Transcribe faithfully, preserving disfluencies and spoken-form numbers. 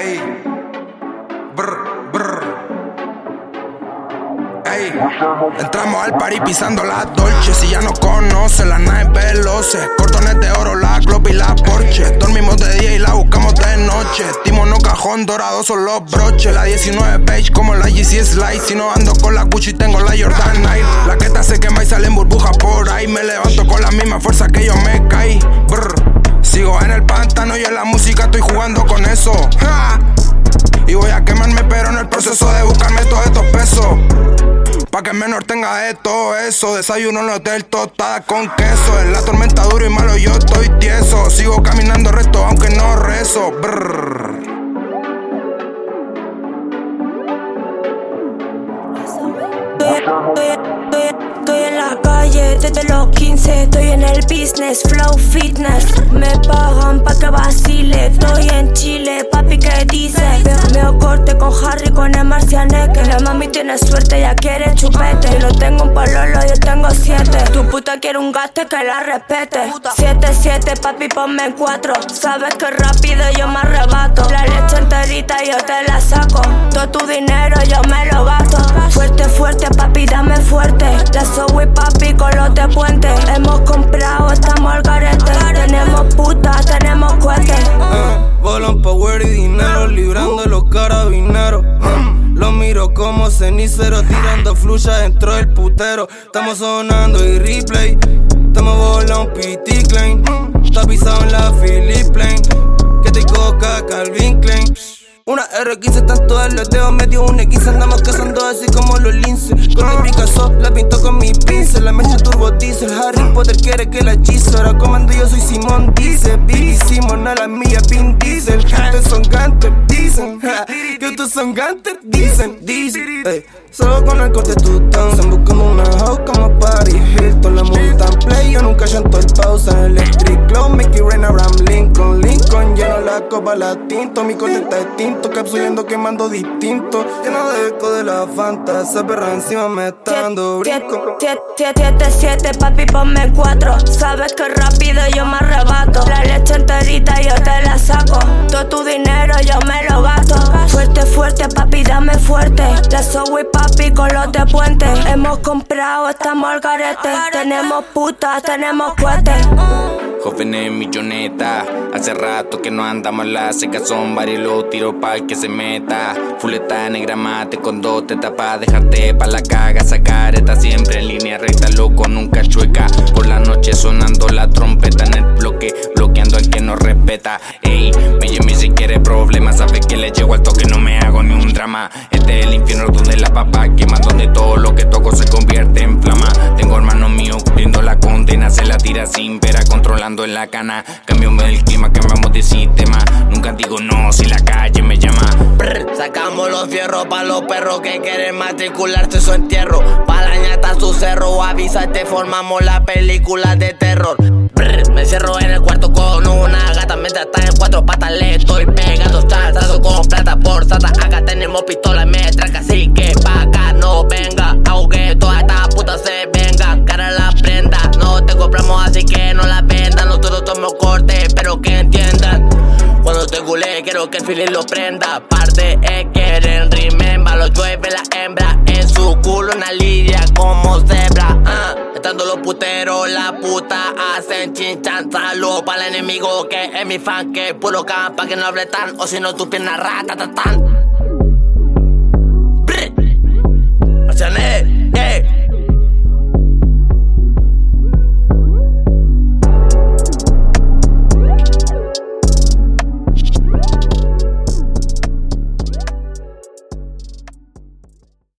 Ey, brr, brr. Ey, entramos al party pisando la Dolce. Si ya no conoce las naves veloces, cordones de oro, la Glock y la Porsche. Dormimos de día y la buscamos de noche. Timono cajón dorado son los broches. La diecinueve beige como la G C Slide. Si no ando con la Gucci tengo la Jordan Nike. La queta se quema y salen burbujas por ahí. Me levanto con la misma fuerza que yo me caí. Brr. Sigo en el pantano y en la música estoy jugando con eso. ¡Ja! Y voy a quemarme pero en el proceso de buscarme todos estos pesos. Pa' que el menor tenga de todo eso. Desayuno en el hotel, tostada con queso. En la tormenta duro y malo yo estoy tieso. Sigo caminando recto aunque no rezo. Brrr. Estoy, estoy, estoy en la calle desde los quince. Estoy en el business, flow fitness. Me pagan pa' que vacile. Estoy en Chile, papi, ¿qué dice? Veo corte con Harry, con el Marcianeque. La mami tiene suerte, ya quiere chupete. Yo no tengo un pololo, yo tengo siete. Tu puta quiere un gaste que la respete. Siete, siete, papi, ponme en cuatro. Sabes que rápido yo me arrebato. La leche enterita yo te la saco. Todo tu dinero yo me lo gasto. Fuerte, fuerte, papi, dame fuerte. La Zoe, papi, con los de puente. Hemos comprado, estamos al garete. Tenemos putas, tenemos cohetes. uh, Volan power y dinero, librando los carabineros. uh, Lo miro como cenicero, tirando fluya dentro del putero. Estamos sonando y replay. Estamos volando P T Klein. Está pisado en la Philip Plain. Que te coca Calvin Klein. Una R quince están todos los dedos, medio un X. Andamos cazando así como los linces. Con el Picasso la pinto con mi pincel. La mecha turbo diesel, Harry Potter quiere que la hechizo. Ahora comando yo soy Simón Diesel. Biggie Simon a la mía, Vin Diesel. Que ustedes son Gunter, dicen. Que ustedes son Gunter, dicen, dicen. Ey, solo con el corte tutón. Están buscando una house como Paris Hilton. La Multan Play, yo nunca llanto el pausa. Electric Glow, Mickey Rain, Abraham Lincoln. Lincoln, lleno la copa, la tinto. Mi corte está extinto. Capsulando, quemando distinto. Lleno de eco de la Fanta. Esa perra encima me está dando brinco. Siete, siete, papi, ponme en cuatro. Sabes que rápido yo me arrebato. La leche enterita yo te la saco. Todo tu dinero yo me lo gasto. Fuerte, fuerte, papi, dame fuerte. La Zoe, papi, con los de puente. Hemos comprado, estamos al garete. Tenemos putas, tenemos cohetes. Jóvenes milloneta, hace rato que no andamos en la seca. Son varios los tiros pa' el que se meta. Fuleta negra mate con dos tetas pa' dejarte pa' la caga. Sacar esta siempre en línea recta, loco, nunca chueca. Por la noche sonando la trompeta en el bloque, bloqueando al que no respeta. Ey, me si quiere problemas, sabe que le llego al toque, no me hago ni un drama. Este es el infierno donde la papa quema, donde todo lo que toco se convierte en flama. Tengo hermanos míos cumpliendo la condena, se la tira sin pera, controlando en la cana. Cambiamos el clima, cambiamos de sistema. Nunca digo no si la calle me llama. Brr, sacamos los fierros pa' los perros que quieren matricularse su entierro. Pa' la ñata su cerro, avísate, formamos la película de terror. Brr, me cierro en el cuarto con una gata mientras está en cuatro patas. Le estoy pegando trato con plata por sata. Acá tenemos pistola, metraca, así que pa' acá no venga. Aunque toda esta puta se venga, cara la prenda. No te compramos así que no la vendan. Nosotros tomamos corte, pero que entiendan. Cuando te culé quiero que el feeling lo prenda. Parte es quieren remember. Lo llueve la hembra en su culo, una lidia como cebra. uh. Estando los puteros, la puta hacen chinchan. Salud para el enemigo que es mi fan, que puro campa, que no hable tan, o si no tu pierna rata, tan, tan.